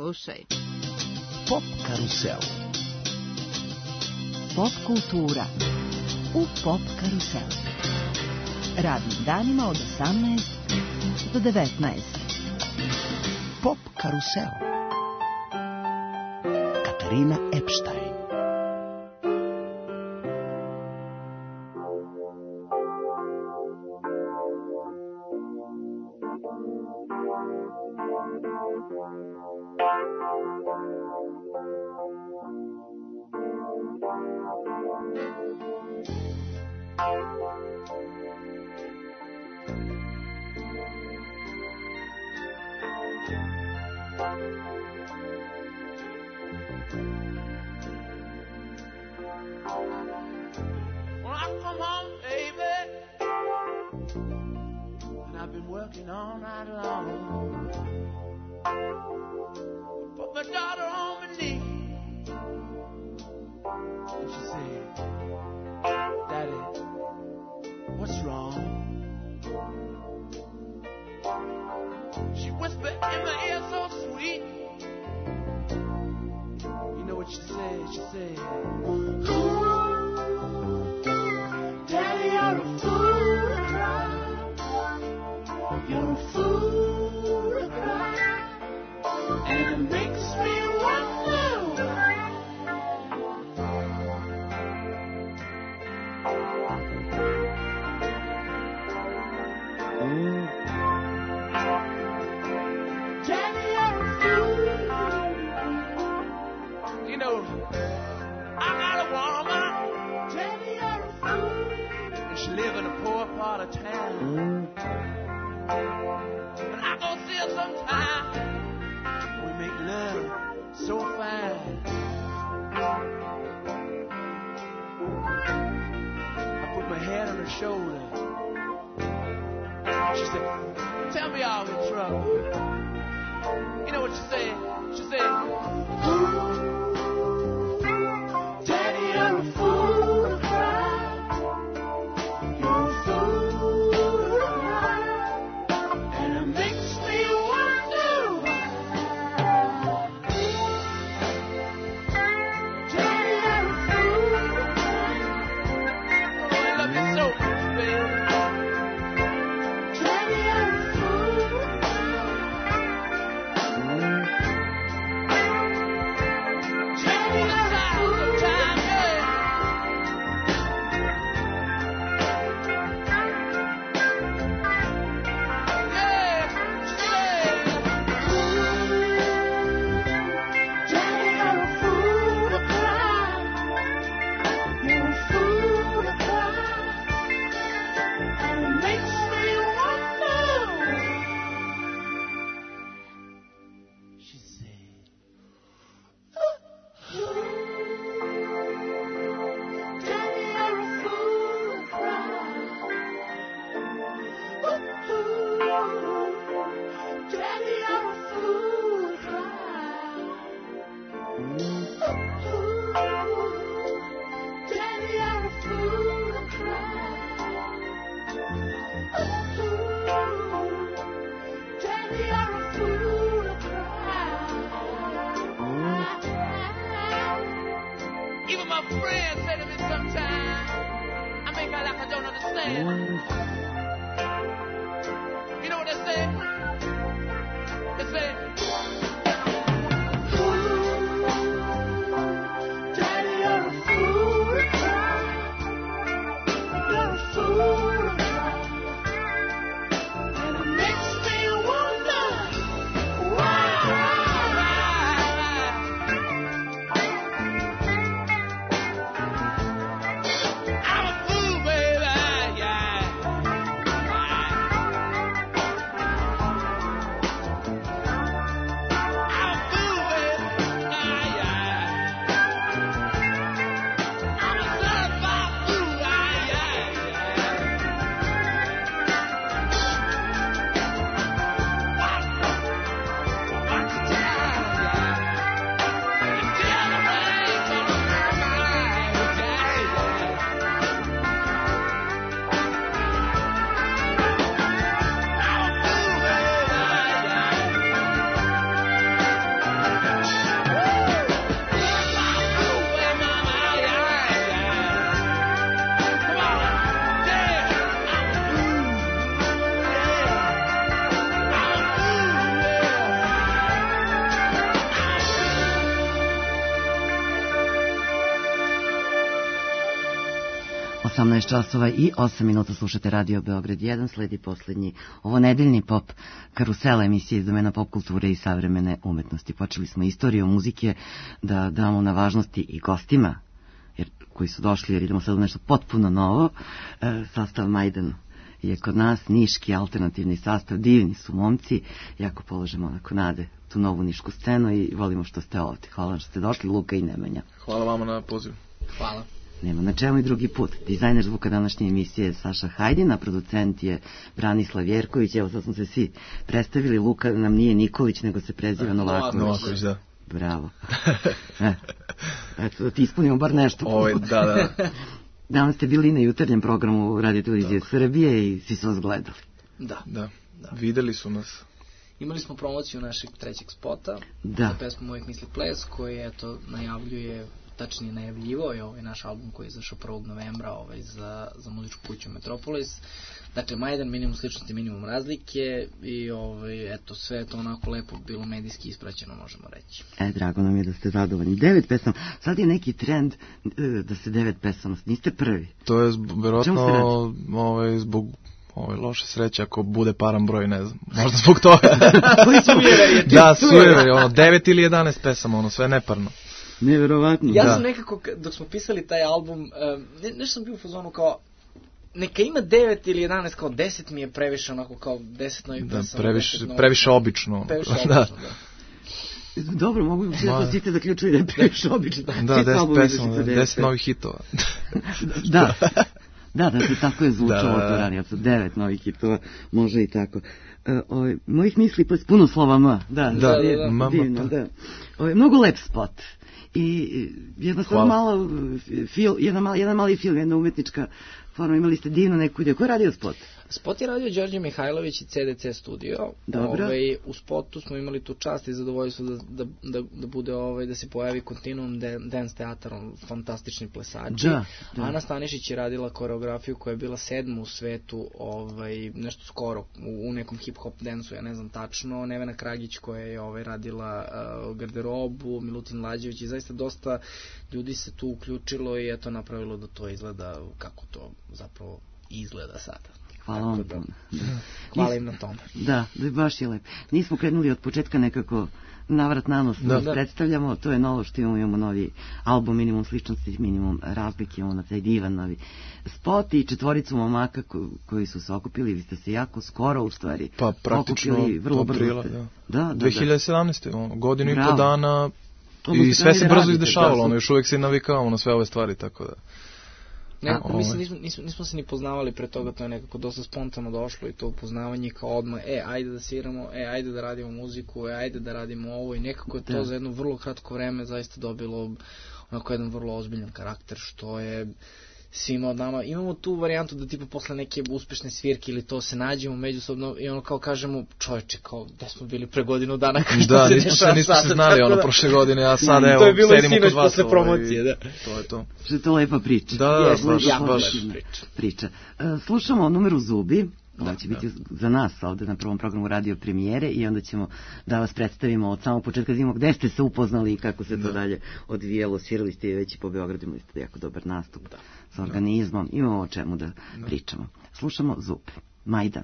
slušaj. Pop karusel. Pop kultura u Pop karusel. Radnim danima od 18 do 19. Pop karusel. Katarina Epstein. 18 časova i 8 minuta slušate Radio Beograd 1, sledi poslednji ovo nedeljni pop karusela emisije iz domena pop kulture i savremene umetnosti. Počeli smo istoriju muzike da damo na važnosti i gostima koji su došli, jer idemo sad u nešto potpuno novo. Sastav Majdan je kod nas, niški alternativni sastav, divni su momci, jako položemo onako nade tu novu nišku scenu i volimo što ste ovdje. Hvala vam što ste došli, Luka i Nemanja. Hvala vama na pozivu. Hvala. Nema na čemu i drugi put. Dizajner zvuka današnje emisije je Saša Hajdin, a producent je Branislav Jerković. Evo sad smo se svi predstavili. Luka nam nije Nikolić, nego se preziva Novaković. Da. Bravo. Eto, da ti ispunimo bar nešto. Da. Danas ste bili na jutarnjem programu Radio Televizije Srbije i svi su vas gledali. Da. Videli su nas. Imali smo promociju našeg trećeg spota za pesmu Mojih misli ples, koji eto najavljuje, tačnije najavljivo je ovaj naš album koji je izašao 1. novembra za muzičku kuću Metropolis. Dakle, Majdan, minimum sličnosti, minimum razlike i eto, sve je to onako lepo bilo medijski ispraćeno, možemo reći. Drago nam je da ste zadovoljni. 9 pesama. Sad je neki trend da se 9 pesama. Niste prvi. To je vjerojatno zbog loše sreće, ako bude paran broj, ne znam, možda zbog toga. Da, sujere, 9 ili 11 pesama, sve neparno. Neverovatno. Ja sam nekako, dok smo pisali taj album, nešto sam bio u fazonu kao, neka ima 9 ili 11, kao 10 mi je previše, onako kao 10 novih pesama. Previše obično. Da. Dobro, mogu svi da ste zaključili da je previše obično. Da, 10 pesama, 10 novih hitova. Da, tako je zvučalo to ranije, 9 novih hitova, može i tako. Mojih misli puno slova M. Divno, da. Mnogo lep spot. I jedan mali film, jedna umetnička forma, imali ste divno neku ideju. Ko je radio spot? Spot je radio Đorđe Mihajlović i CDC studio. Dobro. U spotu smo imali tu čast i zadovoljstvo da bude da se pojavi Continuum Dance Teatar, fantastični plesači. Da. Ana Stanišić je radila koreografiju koja je bila 7. u svetu, nešto skoro u nekom hip-hop dansu, ja ne znam tačno. Nevena Kragić koja je radila garderobu, Milutin Lađević i zaista dosta ljudi se tu uključilo i eto napravilo da to izgleda kako to zapravo izgleda sada. Hvala vam. Hvala im na tome. Da, baš je lep. Nismo krenuli od početka nekako navrat na nos predstavljamo, to je novo što imamo novi album, minimum sličnosti, minimum razlike, imamo na taj divan novi spot i 4 momaka koji su se okupili, vi ste se jako skoro u stvari okupili, vrlo brzo. Da. 2017. godinu i po dana i sve se brzo izdešavalo, još uvijek se navikavamo na sve ove stvari, tako da. Nekako, mislim, nismo se ni poznavali pre toga, to je nekako dosta spontano došlo i to upoznavanje kao odmah, ajde da sviramo, ajde da radimo muziku, ajde da radimo ovo i nekako je to za jedno vrlo kratko vreme zaista dobilo onako jedan vrlo ozbiljan karakter, što je svima od nama. Imamo tu varijantu da tipa posle neke uspešne svirke ili to se nađemo međusobno i ono kao kažemo, čovječe, kao da smo bili pre godinu dana, kao što se dešava. Nismo se znali prošle godine, a sad evo, sedimo kod vas. To je bilo i promocije, da. To je to. Što je to lepa priča. Da, baš priča. Slušamo numeru Zubi. Da će biti za nas ovde na prvom programu radio premijere i onda ćemo da vas predstavimo od samog početka, da vidimo gde ste se upoznali i kako se to dalje odvijelo. Svirali ste već i po Beogradu, imali ste jako dobar nastup sa organizmom, imamo o čemu da pričamo. Slušamo Zub, Majdan.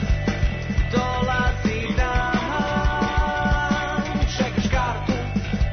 Dolazi dan, čekaš kartu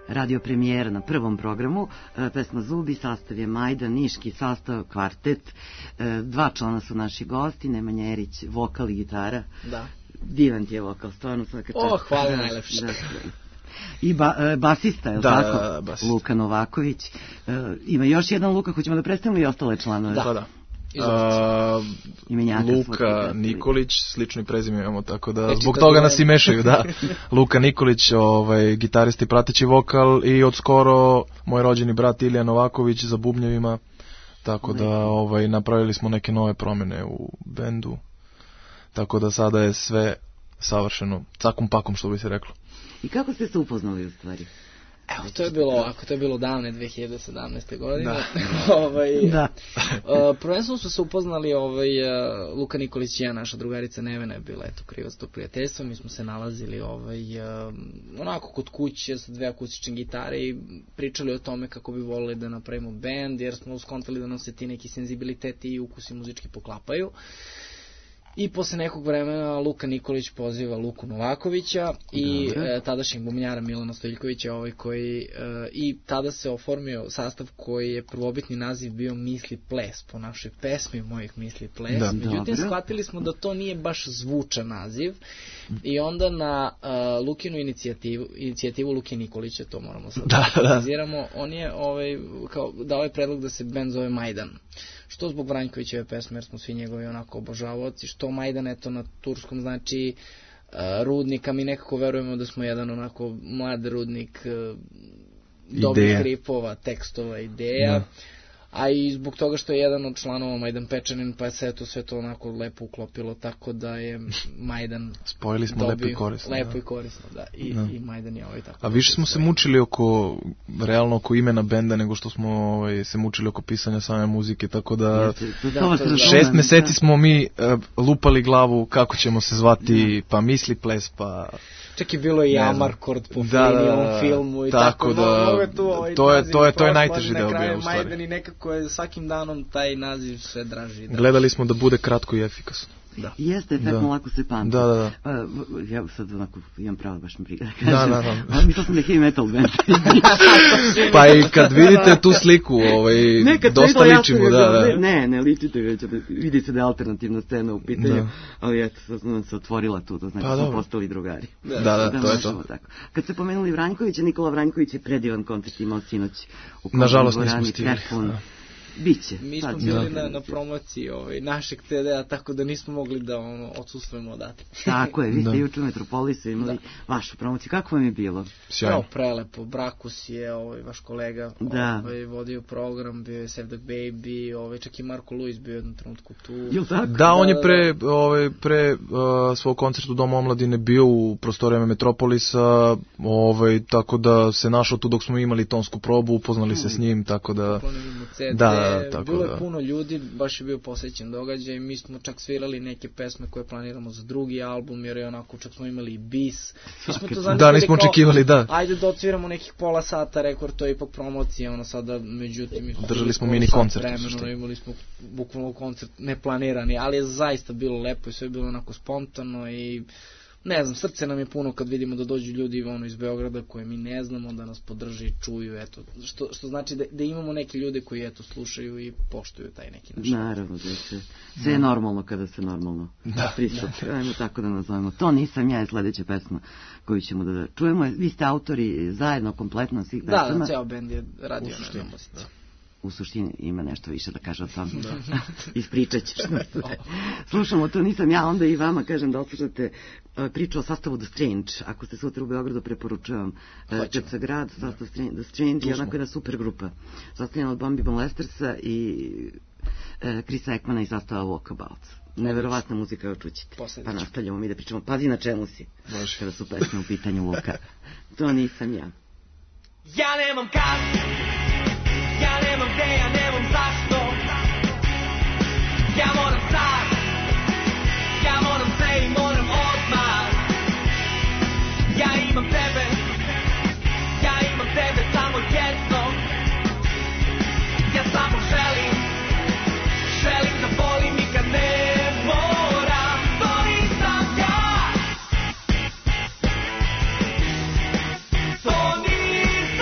radio premijera na prvom programu, pesma Zubi, sastav je Majdan, niški sastav, kvartet, 2 člana su naši gosti, Nemanja Erić, vokal i gitara. Da. Divan ti je vokal, stvarno svaka čast. Hvala najlepše. I basista, je li tako? Luka Novaković. Ima još jedan Luka, hoćemo da predstavimo i ostale članove? Da. Luka Nikolić, slično i prezime imamo, tako da zbog toga nas i mešaju, da. Luka Nikolić, gitarist i prateći vokal, i od skoro moj rođeni brat Ilija Novaković za bubnjevima, tako da napravili smo neke nove promjene u bendu, tako da sada je sve savršeno, cakom pakom, što bi se reklo. I kako ste se upoznali u stvari? Evo, to je bilo ovako, to je bilo davne 2017. godine. Da. Prvenstveno su se upoznali, Luka Nikolić i ja, naša drugarica Nevena je bila krivac tog prijateljstva, mi smo se nalazili onako kod kuće sa 2 akustične gitare i pričali o tome kako bi volili da napravimo band, jer smo skontali da nam se ti neki senzibiliteti i ukusi muzički poklapaju. I posle nekog vremena Luka Nikolić poziva Luku Novakovića i tadašnjeg bubnjara Milana Stojiljkovića, i tada se oformio sastav koji je prvobitni naziv bio Misli ples, po našoj pesmi Mojih misli ples. Međutim, shvatili smo da to nije baš zvučan naziv i onda na Lukinu inicijativu Luke Nikolića, to moramo sad da analiziramo, on je dao je predlog da se band zove Majdan. Što zbog Vranjkovićeve pesme, jer smo svi njegovi onako obožavaoci, što Majdan, eto, na turskom znači rudnik, a mi nekako verujemo da smo jedan onako mlad rudnik dobrih ripova, tekstova, ideja. Da. A i zbog toga što je jedan od članova Majdan Pečanin, pa se eto sve to onako lepo uklopilo, tako da je Majdan spojili smo lepo i korisno. Lepo i korisno, da. I Majdan je tako. A više smo se mučili realno oko imena benda nego što smo se mučili oko pisanja same muzike, tako da 6 meseci smo mi lupali glavu kako ćemo se zvati, pa Misli ples, pa... Čak je bilo i Amarkord po filmu, filmu i tako da to je najteži deo bio u stvari. Majdan i nekako je svakim danom taj naziv sve draži. Gledali smo da bude kratko i efikasno. Da. Jeste, efektno lako se pamti. Da. Ja sad onako imam pravo baš mi briga da kažem. Da. Mislila sam da je heavy metal band. Pa i kad vidite tu sliku, dosta ličimo. Ne ličite već, vidi se da je alternativna scena u pitanju, ali eto, sad sam se otvorila tu, to znači smo postali drugari. Da, to je to. Kad ste pomenuli Vranjkovića, Nikola Vranjković je predivan koncert imao sinoć u nažalost nismo stigli. Biće. Mi smo bili na promociji našeg CD-a, tako da nismo mogli da odsustvujemo odatle. Tako je, vi ste juče u Metropolisu imali vašu promociju. Kako vam je bilo? Sjajno. Prelepo. Brakus je vaš kolega vodio program, bio je Save the Baby, čak i Marko Luis bio jednom trenutku tu. Da, on je pre svog koncerta u Domu omladine bio u prostorijama Metropolisa, tako da se našao tu dok smo imali tonsku probu, upoznali se s njim, tako da... Bilo je puno ljudi, baš je bio posvećen događaj, mi smo čak svirali neke pesme koje planiramo za drugi album, jer je onako čak smo imali i bis. Nismo očekivali, ajde da odsviramo nekih pola sata, rekord, to je ipak promocija, sada, međutim... Držali smo mini koncert. Imali smo bukvalno koncert neplanirani, ali je zaista bilo lepo i sve je bilo onako spontano i... Ne znam, srce nam je puno kad vidimo da dođu ljudi iz Beograda koje mi ne znamo, da nas podrže i čuju, eto, što znači da imamo neke ljude koji eto slušaju i poštuju taj neki naš. Naravno, sve je normalno kada se normalno pristupi. Ajmo tako da nazovemo. To nisam ja, je sledeća pesma koju ćemo da čujemo. Vi ste autori zajedno kompletno svih pesama. Da, ceo bend je radio na muzici. U suštini ima nešto više da kaže o tom. Ispričat ćeš. Slušamo, to nisam ja, onda i vama kažem da odslušate priču o sastavu The Strange. Ako ste sutra u Beogradu, preporučujem Čepca grad, sastav The Strange je onako jedna super grupa. Sastavljena od Bambi Molestersa i Chrisa Ekmana i sastava Walkabouts. Neverovatna muzika, još čućete. Pa nastavljamo mi da pričamo. Pazi na čemu si, kada su pesme u pitanju Luka. To nisam ja. Ja nemam kad, ja nemam gde, ja nemam zašto. Ja moram sad, ja moram sve i moram odmah. Ja imam tebe, ja imam tebe samo jedno. Ja samo želim da volim i kad ne moram. To nisam ja, to nisam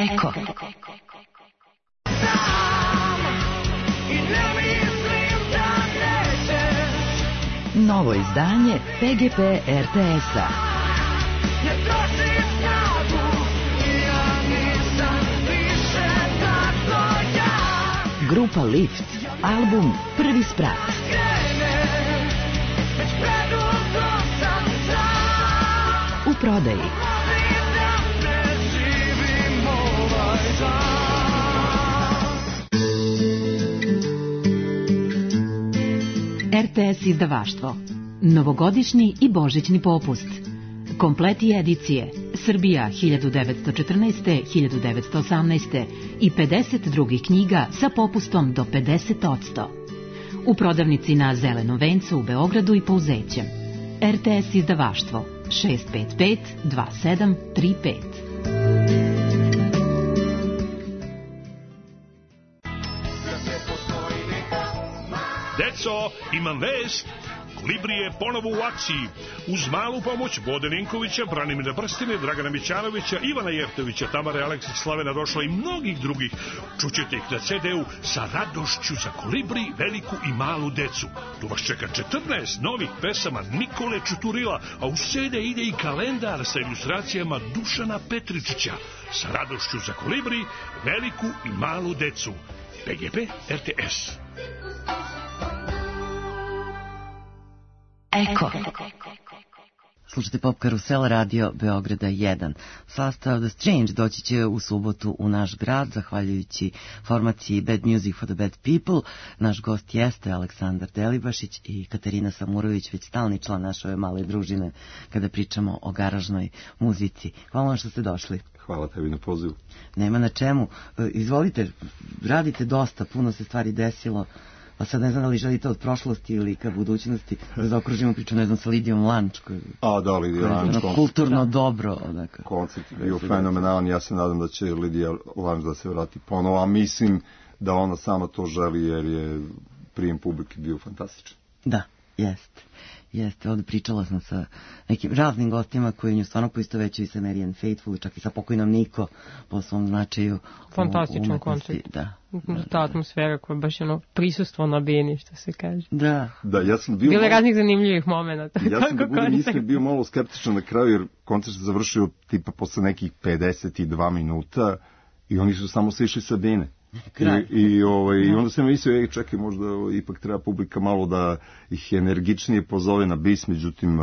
Eko. Novo izdanje PGP RTS-a. Grupa Lift, album Prvi sprat. U prodaji. RTS izdavaštvo. Novogodišnji i božićni popust. Kompleti edicije Srbija 1914. 1918. i 50 drugih knjiga sa popustom do 50%. U prodavnici na Zelenom vencu u Beogradu i Pouzećem. RTS izdavaštvo 655 2735. Deco, imam vest. Kolibri je ponovo u akciji. Uz malu pomoć Bode Ninkovića, Branimira Brstine, Dragana Mićanovića, Ivana Jeftovića, Tamare Aleksić, Slavena Došla i mnogih drugih. Čućete ih na CD-u sa radošću za Kolibri, veliku i malu decu. Tu vas čeka 14 novih pesama Nikole Čuturila, a u CD ide i kalendar sa ilustracijama Dušana Petričića. Sa radošću za Kolibri, veliku i malu decu. PGP RTS. Eko. Slušajte Pop Karusel, radio Beograda 1. Sastav The Strange doći će u subotu u naš grad, zahvaljujući formaciji Bad Music for the Bad People. Naš gost jeste Aleksandar Delibašić i Katarina Samurović, već stalni član naše male družine kada pričamo o garažnoj muzici. Hvala vam što ste došli. Hvala tebi na pozivu. Nema na čemu. Izvolite, radite dosta, puno se stvari desilo. Pa sad ne znam da li želite od prošlosti ili ka budućnosti da zaokružimo priču, ne znam, sa Lidijom Lanč. Da, Lidija Lanč. Kulturno dobro. Koncert je bio fenomenalan, ja se nadam da će Lidija Lanč da se vrati ponovo, a mislim da ona sama to želi jer je prijem publike bio fantastičan. Da, jeste. Ovdje pričala sam sa nekim raznim gostima koji nju stvarno poistovećuju sa Marianne Faithfull, čak i sa pokojnom Niko po svom značaju. Fantastičan koncert. Da. Ta atmosfera koja je baš prisustvo na bini, što se kaže. Da, ja sam bio... Bile raznih zanimljivih momenta. Ja sam mislim bio malo skeptičan na kraju jer koncert se završio tipa posle nekih 52 minuta i oni su samo sišli sa bine. I onda sam mislio, čekaj, možda ipak treba publika malo da ih energičnije pozove na bis, međutim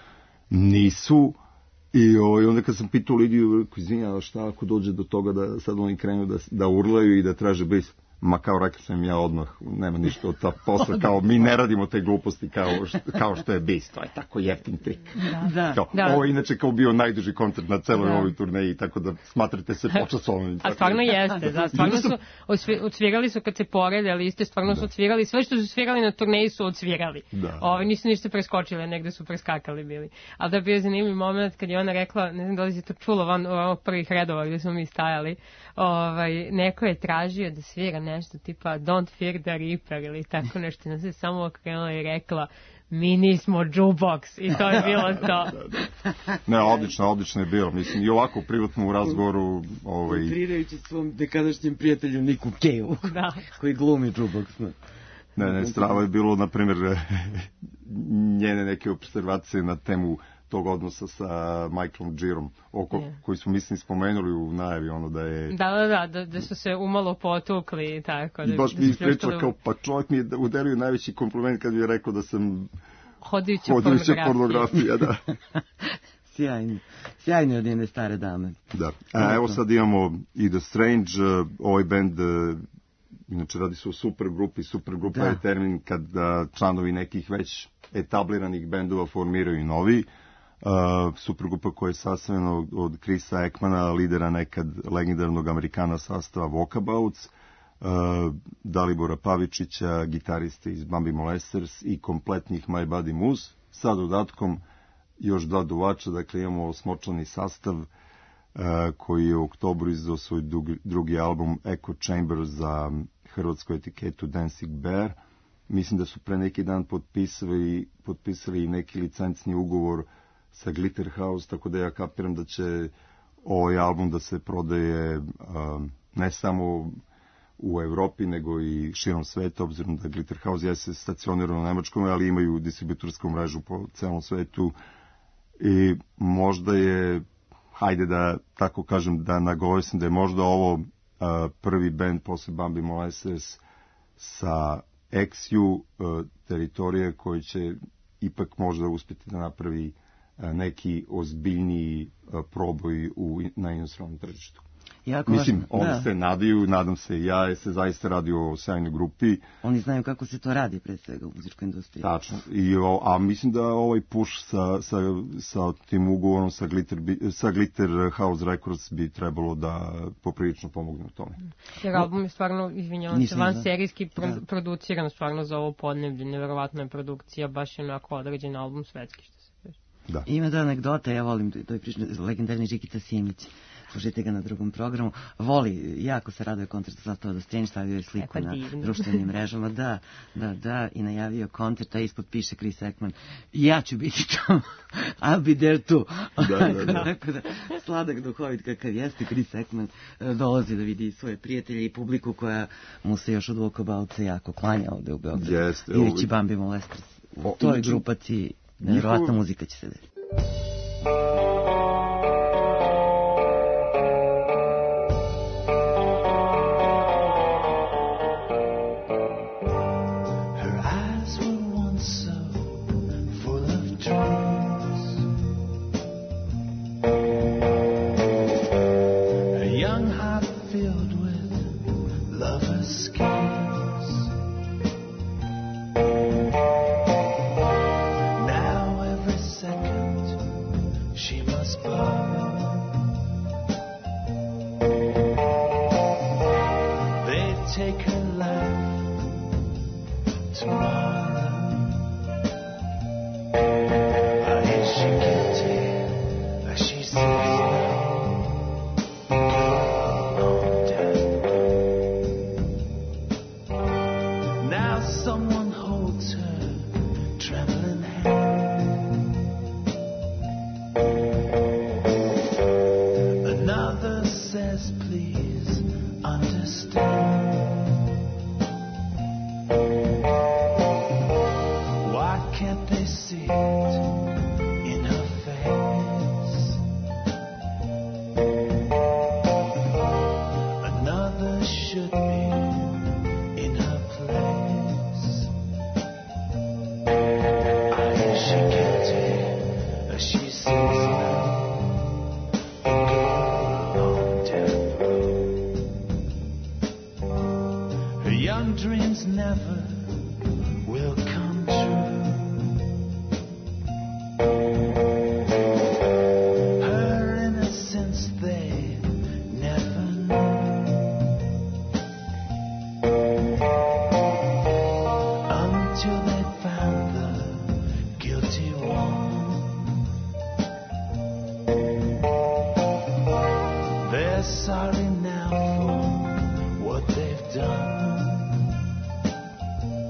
nisu. I onda kad sam pitao Lidiju, izvinja, šta ako dođe do toga da sad oni krenu da urlaju i da traže bis? Ma kao rekao sam ja odmah, nema ništa od ta posla, kao mi ne radimo te gluposti kao što je bis, to je tako jeftin trik. Ovo je inače kao bio najduži koncert na celoj ovoj turneji, tako da smatrate se počasovnim. A stvarno jeste, stvarno su, odsvirali su kad se porede liste, stvarno su odsvirali, sve što su svirali na turneji su odsvirali. Nisu ništa preskočili, negde su preskakali bili. Ali da je bio zanimljiv moment kad je ona rekla, ne znam da li si to čulo van prvih redova gde smo mi stajali, neko je tražio da svira nešto tipa Don't Fear the Reaper ili tako nešto, ona se samo okrenula i rekla mi nismo jukebox i to je bilo to. Ne, odlično je bilo, mislim i ovako privatno u razgovoru utrirajući svom dekadašnjem prijatelju Niku Keju koji glumi jukebox. Ne, strava je bilo, na primjer, njene neke observacije na temu tog odnosa sa Michaelom Girom, koji smo mislim spomenuli u najavi, da je... Da su se umalo potukli i tako. I baš mi ispričala kao, pa čovjek mi je udelio najveći kompliment kad mi je rekao da sam hodajuća pornografija, da. Sjajno od jedne stare dame. Da, evo sad imamo i The Strange, ovaj band, inače radi se o supergrupa je termin kad članovi nekih već etabliranih bendova formiraju novi. Supergrupa koja je sastavljena od Chrisa Ekmana, lidera nekad legendarnog Amerikana sastava Walkabouts, Dalibora Pavičića, gitariste iz Bambi Molesters i kompletnih My Buddy Moose, sa dodatkom još 2 duvača, dakle imamo osmočlani sastav koji je u oktobru izdao svoj drugi album Echo Chamber za hrvatsku etiketu Dancing Bear. Mislim da su pre neki dan potpisali neki licencni ugovor sa Glitter House, tako da ja kapiram da će ovaj album da se prodaje ne samo u Evropi, nego i širom sveta, obzirom da Glitterhouse jeste stacionirano u Nemačkom, ali imaju distributorsku mrežu po celom svetu i možda je, hajde da tako kažem, da nagovesim da je možda ovo prvi band posle Bambi Moleses sa XU teritorije koji će ipak možda uspjeti da napravi neki ozbiljniji proboj na inostranom tržištu. Mislim, oni se nadaju, nadam se i ja, se zaista radi o sjajnoj grupi. Oni znaju kako se to radi, pre svega, u muzičkoj industriji. Tačno. A mislim da ovaj push sa tim ugovorom sa Glitterhouse Records bi trebalo da poprilično pomogne u tome. Jer album je stvarno, izvinjavam se, vanserijski produciran stvarno za ovo podneblje. Neverovatna je produkcija, baš je onako određen album svetski, što se kaže. Da. Ima da anegdota, ja volim, to je legendarni Žikita Simić. Slušajte ga na drugom programu. Voli, jako se raduje koncertu Zlatova do Strange, stavio je sliku na društvenim mrežama. Da, i najavio koncert, a ispod piše Chris Ekman. Ja ću biti tamo. I'll be there too. Da. Sladak, duhovit kakav jeste, Chris Ekman dolazi da vidi svoje prijatelje i publiku koja mu se još od Vokabalca jako klanja ovde u Beogradu. Ivići Bambi Molesters. U toj grupaciji nevjerovatna muzika će se desiti. Sorry now for what they've done.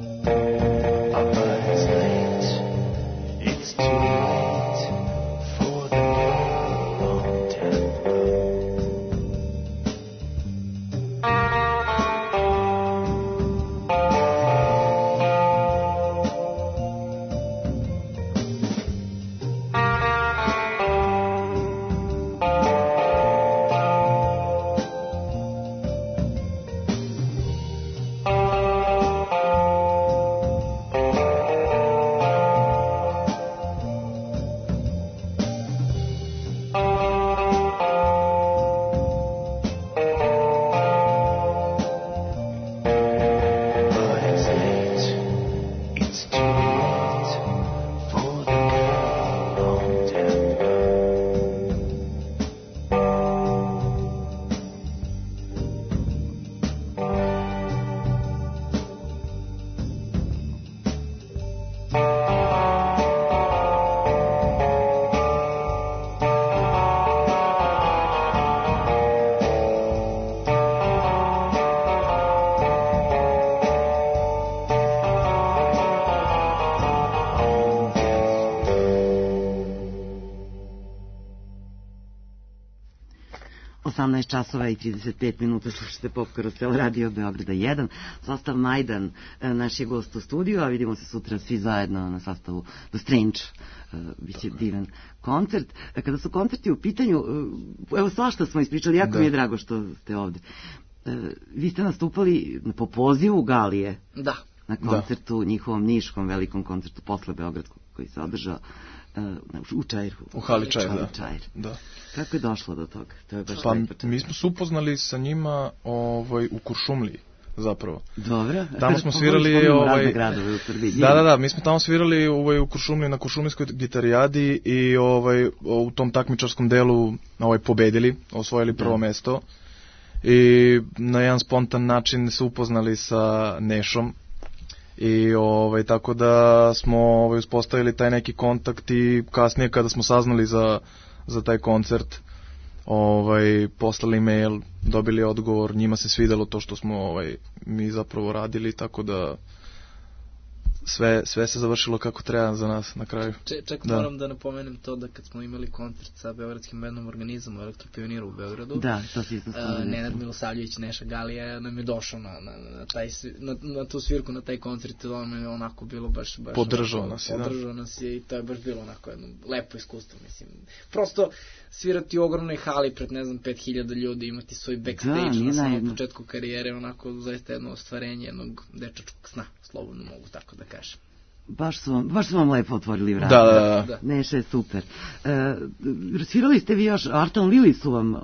18 časova i 35 minuta, slušate Pop Karusel Radio Beograda 1. Sastav Majdan, naš je gost u studiju, a vidimo se sutra svi zajedno na sastavu The Strange. Biće divan koncert. Kada su koncerti u pitanju, evo svašta smo ispričali, jako mi je drago što ste ovde. Vi ste nastupali po pozivu Galije. Da. Na koncertu, njihovom niškom velikom koncertu posle Beogradskog koji se održao u Čajru. U hali Čajr, da. Kako je došlo do toga? To je baš mi smo se upoznali sa njima u Kuršumliji, zapravo. Dobro. Tamo smo svirali razne gradove u Srbiji. Da, mi smo tamo svirali u Kuršumliji na Kuršumlijskoj gitarijadi i u tom takmičarskom delu pobedili, osvojili prvo mesto i na jedan spontan način se upoznali sa Nešom. I tako da smo uspostavili taj neki kontakt i kasnije kada smo saznali za taj koncert poslali mail, dobili odgovor, njima se svidelo to što smo mi zapravo radili, tako da sve se završilo kako treba za nas na kraju. Čak moram da napomenem to da kad smo imali koncert sa beogradskim bendom Organizam u Elektropioniru u Beogradu, Nenad Milosavljević, Neša Galija nam je došao na tu svirku, na taj koncert, ono je onako bilo baš podržao nas je i to je baš bilo onako jedno lepo iskustvo, mislim. Prosto svirati u ogromnoj hali pred 5000 ljudi, imati svoj backstage na samom početku karijere, onako zaista jedno ostvarenje jednog dečačkog sna, slobodno mogu tako da kažem. Baš su vam lepo otvorili vrata. Da. Neša je super. Svirali ste vi još, Artan Lili su vam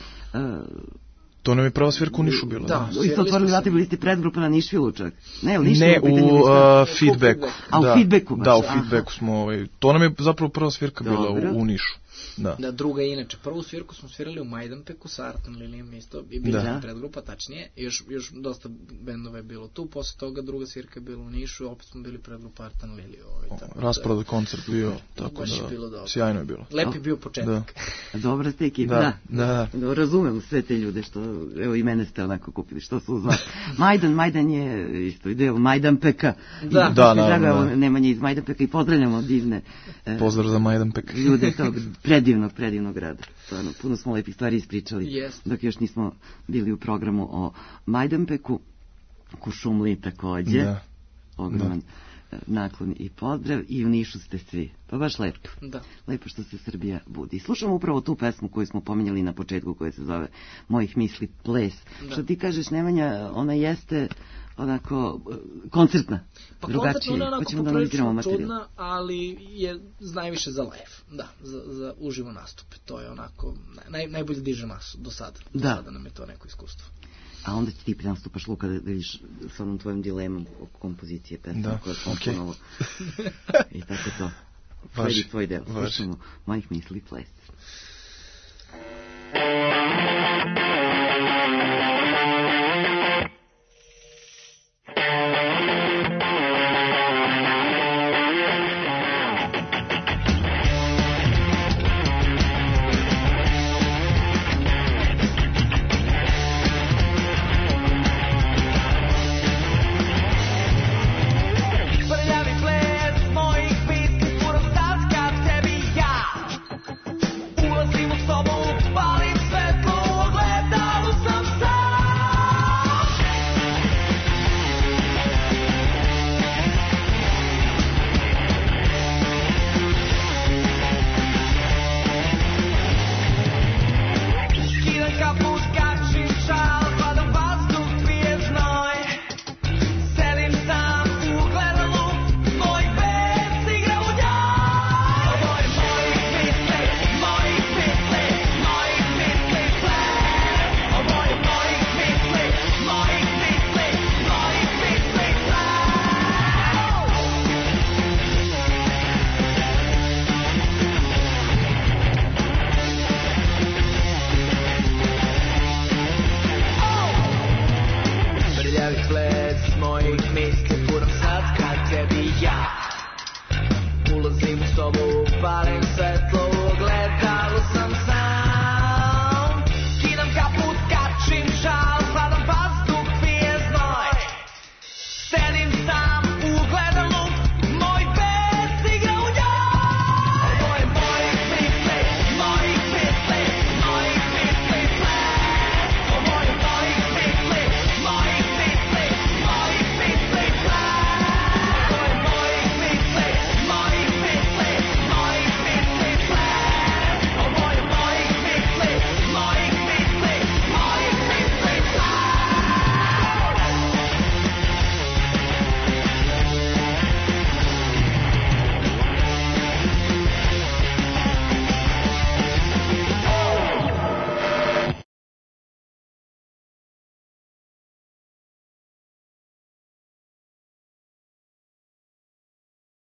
to nam je prva svirka u Nišu bilo. Da, isto otvorili vrata, bili ste predgrupa na Nišvilu čak. Ne, u Feedbacku. A u Feedbacku baš. Da, u Feedbacku smo, to nam je zapravo prva svirka bila u Nišu. Da, druga inače. Prvu svirku smo svirali u Majdanpeku sa Artan Lilijem isto i bila je predgrupa, tačnije. Još dosta bendova je bilo tu. Posle toga druga svirka je bila u Nišu i opet smo bili predgrupa Artan Lilije. Rasprodan koncert bio, tako da sjajno je bilo. Lep je bio početak. Dobra ste ekipa, da. Razumem sve te ljude što, evo i mene ste onako kupili, što su uz vas. Majdan je isto deo Majdanpeka. Da, naravno. Nemanje iz Majdanpeka i pozdravljamo divne. Pozdrav za Majdanpek. Ljude tog predivnog grada. Stvarno, puno smo lepih stvari ispričali, dok još nismo bili u programu o Majdanpeku, Kuršumliji takođe, ogroman naklon i pozdrav, i u Nišu ste svi. Pa baš lepo. Lepo što se Srbija budi. Slušamo upravo tu pesmu koju smo pominjali na početku, koja se zove Mojih misli ples. Što ti kažeš, Nemanja, ona jeste onako koncertna, drugačije. Ona je onako poprilično čudna, ali je najviše za live, za uživo nastupe. To je onako, najbolje diže masu do sada. Do sada nam je to neko iskustvo. A onda ti nastupaš, Luka, da vidiš s onom tvojom dilemom oko kompozicije pesma koja je komponovo. I tako to. Sledi tvoj deo. Slušamo Mojih misli ples.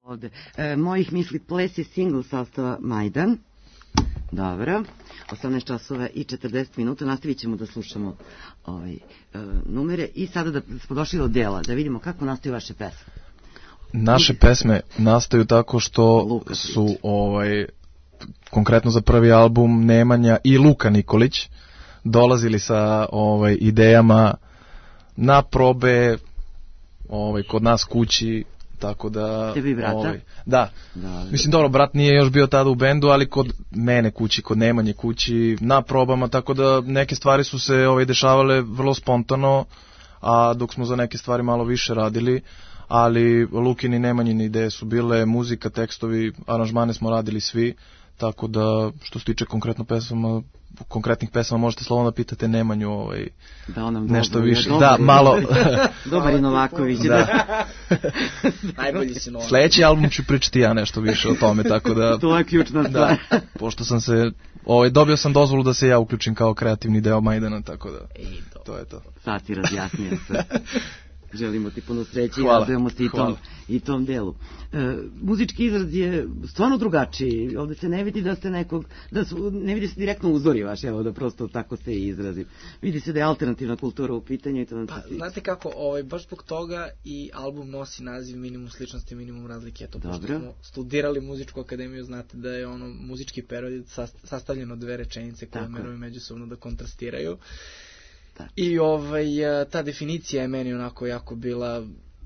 Ovde. Mojih misli ples je single sastava Majdan. Dobro. 18 časova i 40 minuta. Nastavit ćemo da slušamo numere. I sada da smo došli do dela, da vidimo kako nastaju vaše pesme. Naše pesme nastaju tako što su konkretno za prvi album Nemanja i Luka Nikolić dolazili sa idejama na probe kod nas kući, tako da... Tebi brata? Da. Mislim, dobro, brat nije još bio tada u bendu, ali kod mene kući, kod Nemanje kući, na probama, tako da neke stvari su se dešavale vrlo spontano, a dok smo za neke stvari malo više radili, ali Lukin i Nemanjine ideje su bile muzika, tekstovi, aranžmane smo radili svi, tako da što se tiče konkretnih pesama možete slobodno da pitate Nemanju da nam nešto više. Da, malo. Dobar je Novaković. Najbolji si Novaković. Sledeći album ću pričati ja nešto više o tome, tako da... To je ključna stvar. Pošto sam se... dobio sam dozvolu da se ja uključim kao kreativni deo Majdana, tako da... To je to. Sad si razjasnio sve. Želimo ti puno sreće i radujemo se i tom delu. Muzički izraz je stvarno drugačiji. Ovde se ne vidi da ste ne vidi se direktno uzori vaš, evo da prosto tako se i izrazim. Vidi se da je alternativna kultura u pitanju. Znate kako, baš zbog toga i album nosi naziv Minimum sličnosti, minimum razlike. Eto, pošto smo studirali muzičku akademiju, znate da je muzički period sastavljen od 2 rečenice koje moraju međusobno da kontrastiraju. I ta definicija je meni onako jako bila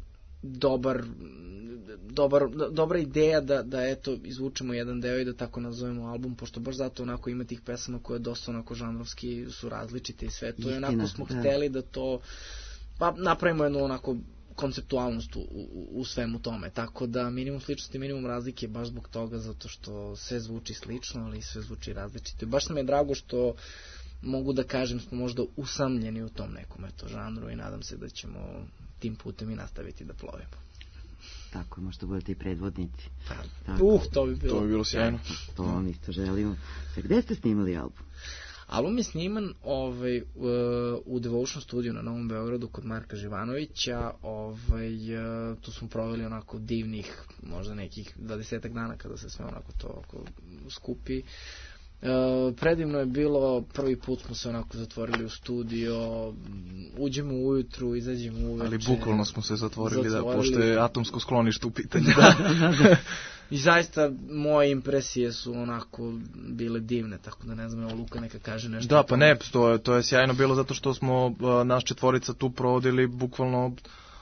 dobra ideja da eto izvučemo jedan deo i da tako nazovemo album, pošto baš zato onako ima tih pesama koje dosta onako žanrovski su različite i sve to. I onako smo hteli da to napravimo jednu onako konceptualnost u svemu tome, tako da minimum sličnosti, minimum razlike je baš zbog toga, zato što sve zvuči slično, ali sve zvuči različito. I baš nam je drago što mogu da kažem smo možda usamljeni u tom nekom žanru i nadam se da ćemo tim putem i nastaviti da plovimo. Tako, možda budete i predvodnici. To bi bilo sjajno. To vam isto želimo. Gde ste snimali album? Album je sniman u Devotion studiju na Novom Beogradu kod Marka Živanovića. Tu smo proveli onako divnih, možda nekih 20 dana kada se sve onako to skupi. Predivno je bilo, prvi put smo se onako zatvorili u studio, uđemo ujutru, izađemo uveče. Ali bukvalno smo se zatvorili. Da, pošto je atomsko sklonište u pitanju. I zaista moje impresije su onako bile divne, tako da ne znam, evo Luka neka kaže nešto. Da, pa ne, to je sjajno bilo zato što smo nas 4 tu provodili bukvalno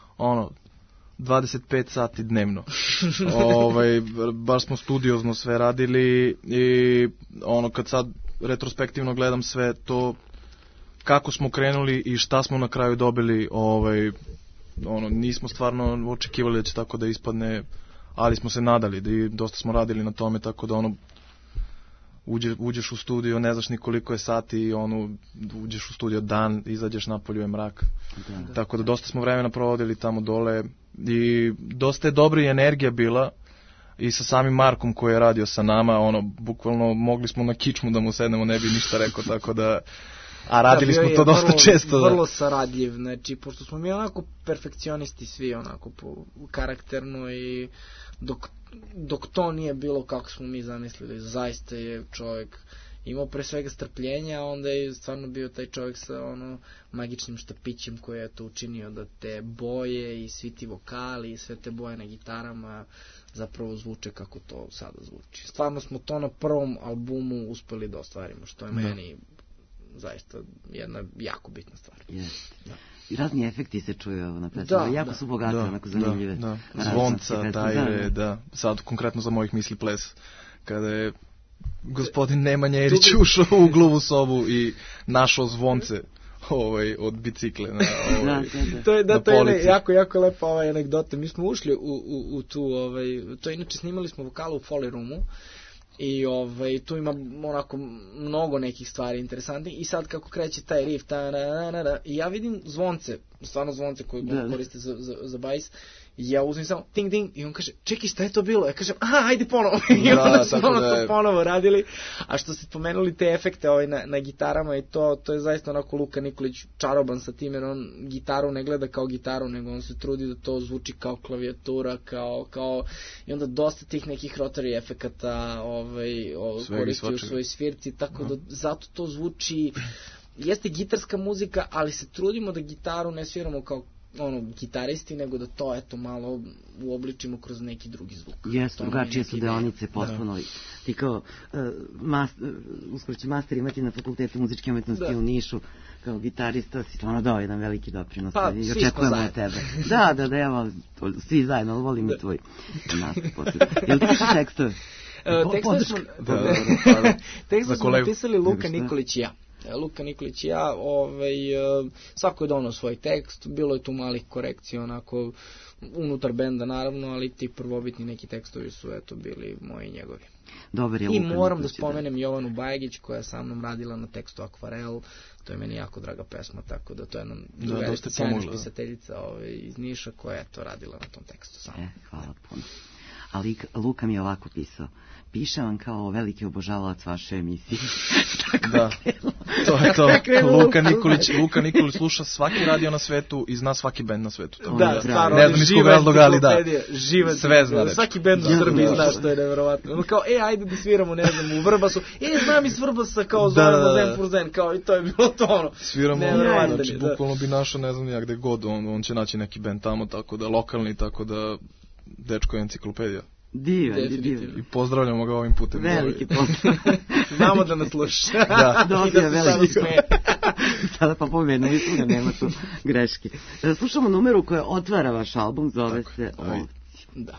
25 sati dnevno. Baš smo studiozno sve radili i kad sad retrospektivno gledam sve to kako smo krenuli i šta smo na kraju dobili, nismo stvarno očekivali da će tako da ispadne, ali smo se nadali i dosta smo radili na tome, tako da uđeš u studio, ne znaš ni koliko je sati, uđeš u studio dan, izađeš napolju je mrak. Tako da dosta smo vremena provodili tamo dole i dosta je dobra i energija bila i sa samim Markom koji je radio sa nama, bukvalno mogli smo na kičmu da mu sednemo, ne bi ništa rekao, tako da... A radili smo to dosta često. Vrlo saradljiv, znači, pošto smo mi onako perfekcionisti svi, onako karakterno i dok to nije bilo kako smo mi zamislili, zaista je čovjek imao pre svega strpljenja, a onda je stvarno bio taj čovjek sa magičnim štapićem koji je to učinio da te boje i svi ti vokali i sve te boje na gitarama zapravo zvuče kako to sada zvuči. Stvarno smo to na prvom albumu uspeli da ostvarimo, što je meni zaista jedna jako bitna stvar. I razni efekti se čuju na pesmu. Jako su bogate, onako zanimljive. Zvonca, tajre, sad konkretno za mojih misli ples. Kada je gospodin Nemanja Erić ušao u uglovu sobu i našao zvonce od bicikle na polici. To je jako lepa anegdota. Mi smo ušli u tu, to inače snimali smo vokale u Foley Roomu, I tu ima onako mnogo nekih stvari interesantnih i sad kako kreće taj riff i ja vidim zvonce, stvarno zvonce koje koriste za bajs. I ja uzmem samo ting ting i on kaže, čekaj, šta je to bilo? Ja kažem, aha, ajde ponovo. I onda smo to ponovo radili. A što ste spomenuli te efekte na gitarama i to je zaista onako Luka Nikolić čaroban sa tim, jer on gitaru ne gleda kao gitaru, nego on se trudi da to zvuči kao klavijatura, kao i onda dosta tih nekih rotary efekata koristi u svojoj svirci, tako da zato to zvuči, jeste gitarska muzika, ali se trudimo da gitaru ne sviramo kao gitaristi, nego da to malo uobličimo kroz neki drugi zvuk. Jesu, drugačije su deonice potpuno. Ti kao uskoro će master imati na Fakultetu muzičke umetnosti u Nišu, kao gitarista si stvarno dao jedan veliki doprinos. Pa, i očekujemo od tebe. Da, evo, svi zajedno, ali volim i tvoj nastup posle. Jel ti pišeš tekstove? Tekstove smo napisali Luka Nikolić i ja. Luka Nikolić i ja, svako je donao svoj tekst, bilo je tu malih korekcija onako unutar benda naravno, ali ti prvobitni neki tekstovi su bili moji i njegovi. Dobar je I moram da spomenem Jovanu Bajegić koja je sa mnom radila na tekstu Akvarel, to je meni jako draga pesma, tako da to je jedna sjajna pisateljica iz Niša koja je to radila na tom tekstu sama. Hvala puno. Ali Luka mi je ovako pisao. Pišem vam kao veliki obožavalac vaše emisije. Da, to je to. Luka Nikolić sluša svaki radio na svetu i zna svaki bend na svetu. Da, stvarno, ne znam iz kog razloga, ali da. Sve zna. Svaki bend u Srbiji zna što je nevjerovatno. Kao, ajde da sviramo, ne znam, u Vrbasu. Znam iz Vrbasa kao Zorana Zen, kao i to je bilo to ono. Sviramo, znači, bukvalno bi našao, ne znam nijak gde god, on će naći neki bend tamo, tako da lokalni, tako da dečko je enciklopedija. Divan. I pozdravljamo ga ovim putem. Veliki pozdrav. Znamo da nas sluša. Dobija veliki. Sada pa pobjedno istina, nema tu greške. Slušamo numeru koja otvara vaš album, zove se Ovci. Da.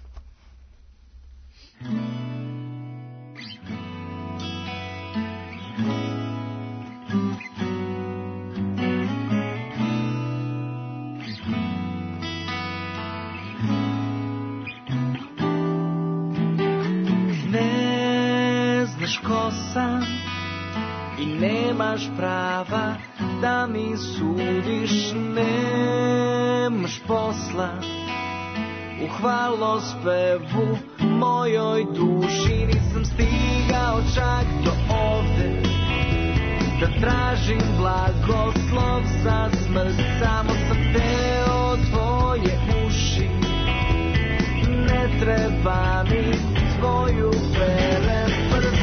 Ko sam i nemaš prava da mi sudiš, nemaš posla u hvalospevu mojoj duši. Nisam stigao čak do ovde da tražim blagoslov za smrt, samo sam teo tvoje uši. Ne treba mi tvoju preleprst.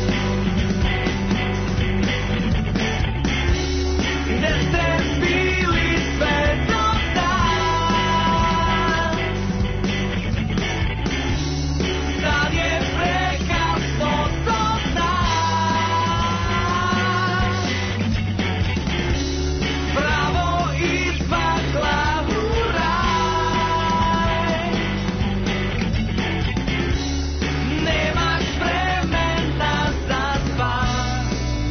Gde ste bili sve do dan? Sad je prekasno do dan. Pravo izbagla u raj. Nemaš vremena za spas.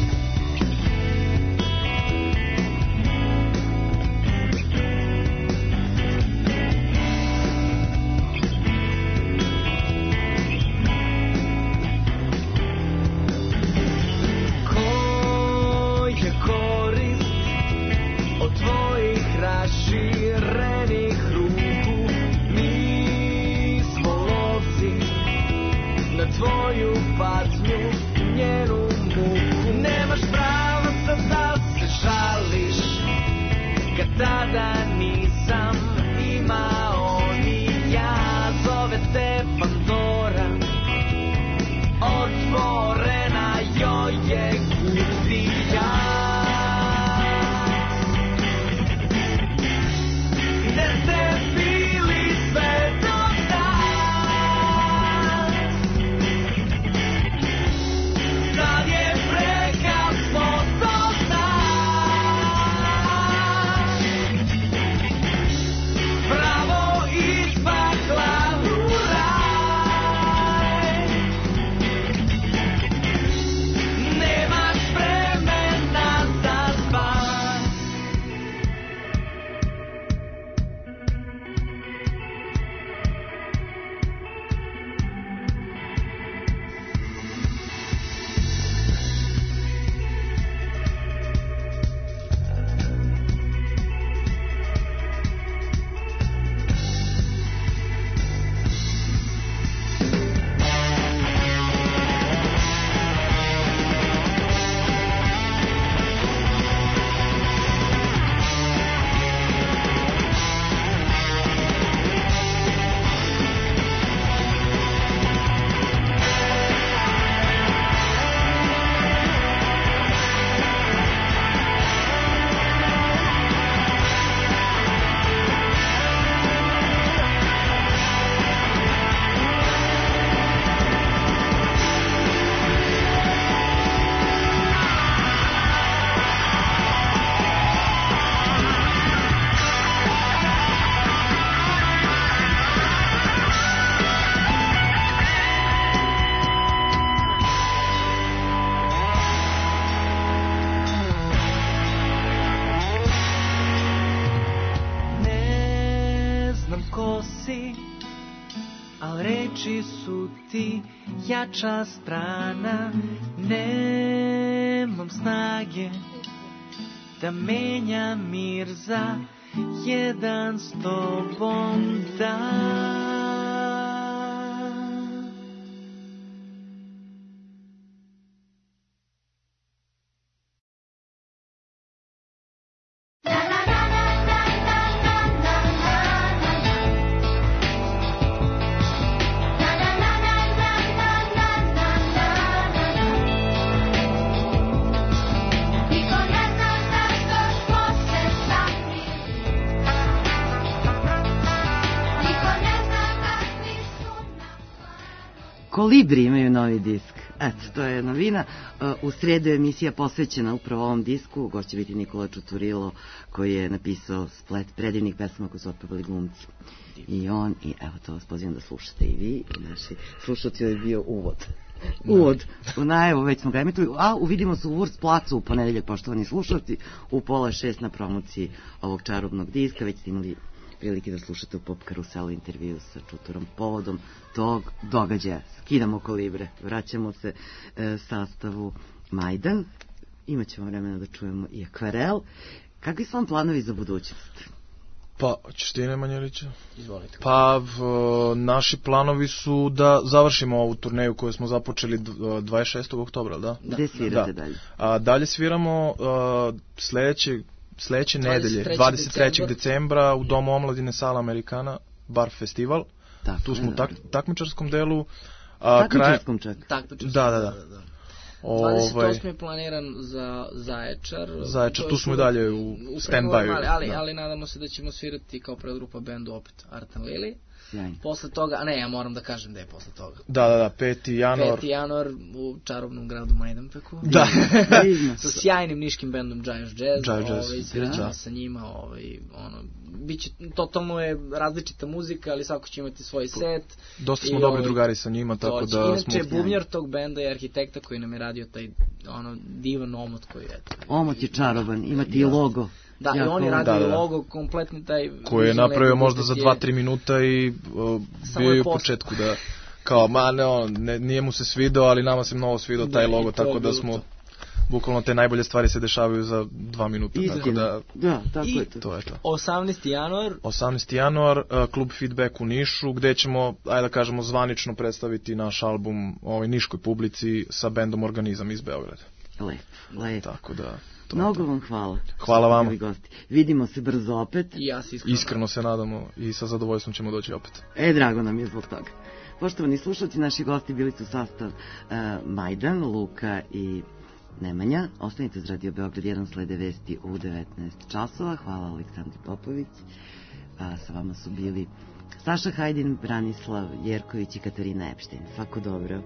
Koja korist od tvojih raširenih ruku? Mi smo lovci na tvoju patnju, njenu muku. Nemaš prava sad da se žališ, kad tada nisam imao ni ja. Zove te Pandora, otvorena joj je kutija. Gde ste bili sve do dan? Sad je prekasno do dan. Pravo izbagla u raj. si, al reči su ti jača strana. Nemam snage da menjam mir za jedan s tobom dan. Kolibri imaju novi disk. Eto, to je novina. U sredu je emisija posvećena upravo ovom disku. Gost će biti Nikola Čuturilo, koji je napisao splet predivnih pesama koje su otpevali glumci. I on, i evo to vas pozivam da slušate i vi, i naši slušalci. Je bio uvod. Uvod. U najavu već smo ga emitovali. A uvidimo se u Wurst placu u ponedeljak, poštovani slušalci, u 5:30 na promociji ovog čarobnog diska. Već ste imali prilike da slušate u Pop Karuselu intervju sa Čuturom povodom tog događaja. Skidamo kolibre, vraćamo se sastavu Majdan. Imaćemo vremena da čujemo i Akvarel. Kakvi su vam planovi za budućnost? Pa, ćeš ti, Nemanjelića? Izvolite. Pa, naši planovi su da završimo ovu turneju koju smo započeli 26. oktobra, da? Gde svirate dalje? Dalje sviramo sledeće nedelje, 23. decembra u Domu omladine Sala Amerikana, bar festival. Tako, tu smo u takmičarskom delu. Takmičarskom čak? Da. 28. je planiran za Zaječar. Zaječar, tu smo i dalje u stand-by. Ali nadamo se da ćemo svirati kao predgrupa bendu opet Art and Lily. Sjajno. Posle toga, a ne, ja moram da kažem da je posle toga. Da, 5. januar. 5. januar u čarobnom gradu Majdanpeku. Da. Sa sjajnim niškim bendom Giant Jazz. Sviraćemo sa njima. Biće, totalno je različita muzika, ali svako će imati svoj set. Dosta smo dobri drugari sa njima, tako da smo... Inače, bubnjar tog benda je arhitekta koji nam je radio taj divan omot koji je... Omot je čaroban, imate i logo. Da, i on je radio logo, kompletni taj... Koji je napravio možda za 2-3 minuta i bio je u početku da... Kao, nije mu se svidao, ali nama se mnogo svidao taj logo, tako da smo... Bukvalno te najbolje stvari se dešavaju za 2 minuta. Istina, da, tako je to. To je to. 18. januar, klub Feedback u Nišu, gde ćemo, ajde da kažemo, zvanično predstaviti naš album niškoj publici sa bendom Organizam iz Beograda. Lepo. Tako da... Mnogo vam hvala. Hvala vama. Vidimo se brzo opet. I ja se iskreno se nadamo i sa zadovoljstvom ćemo doći opet. Drago nam je zbog toga. Poštovani slušalci, naši gosti bili su sastav Majdan, Luka i Nemanja. Ostanite uz Radio Beograd 1, slede vesti u 19 časova. Hvala Aleksandri Popović. Sa vama su bili Saša Hajdin, Branislav Jerković i Katarina Epštajn. Svako dobro.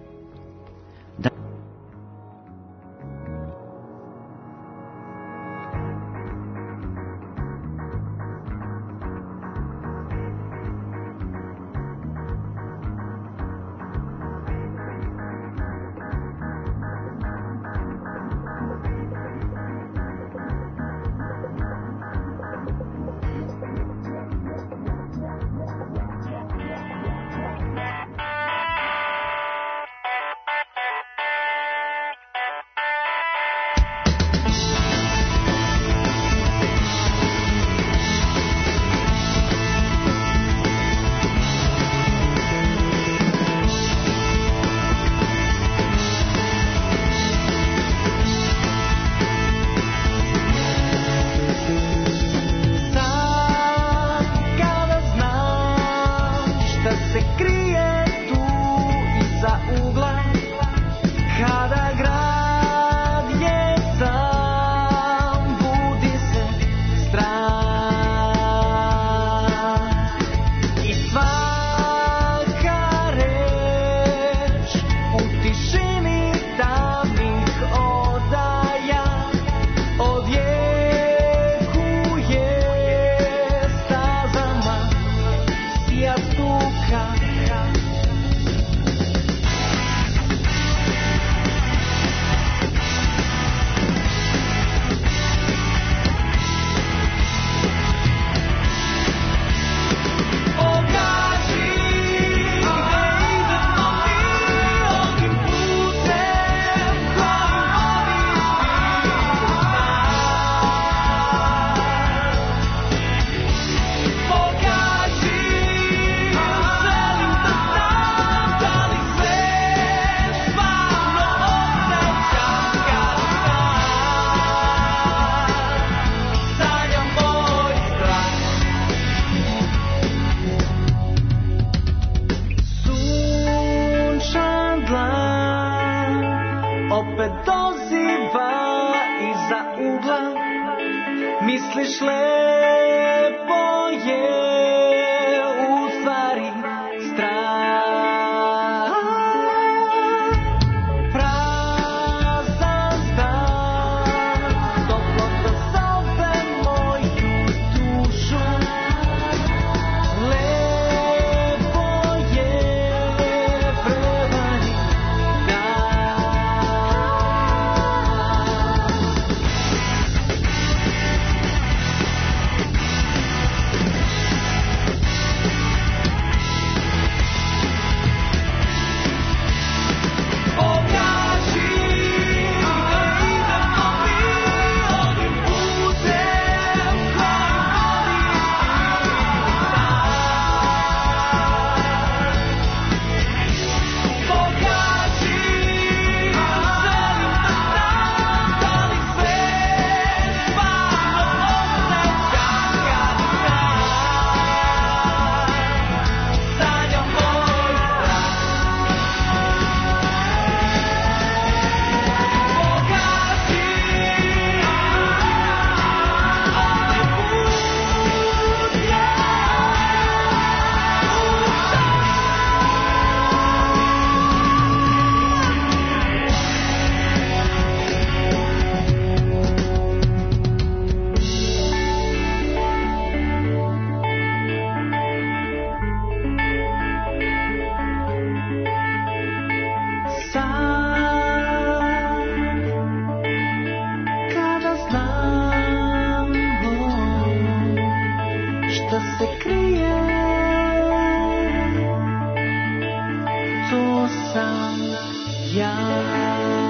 to sam ja.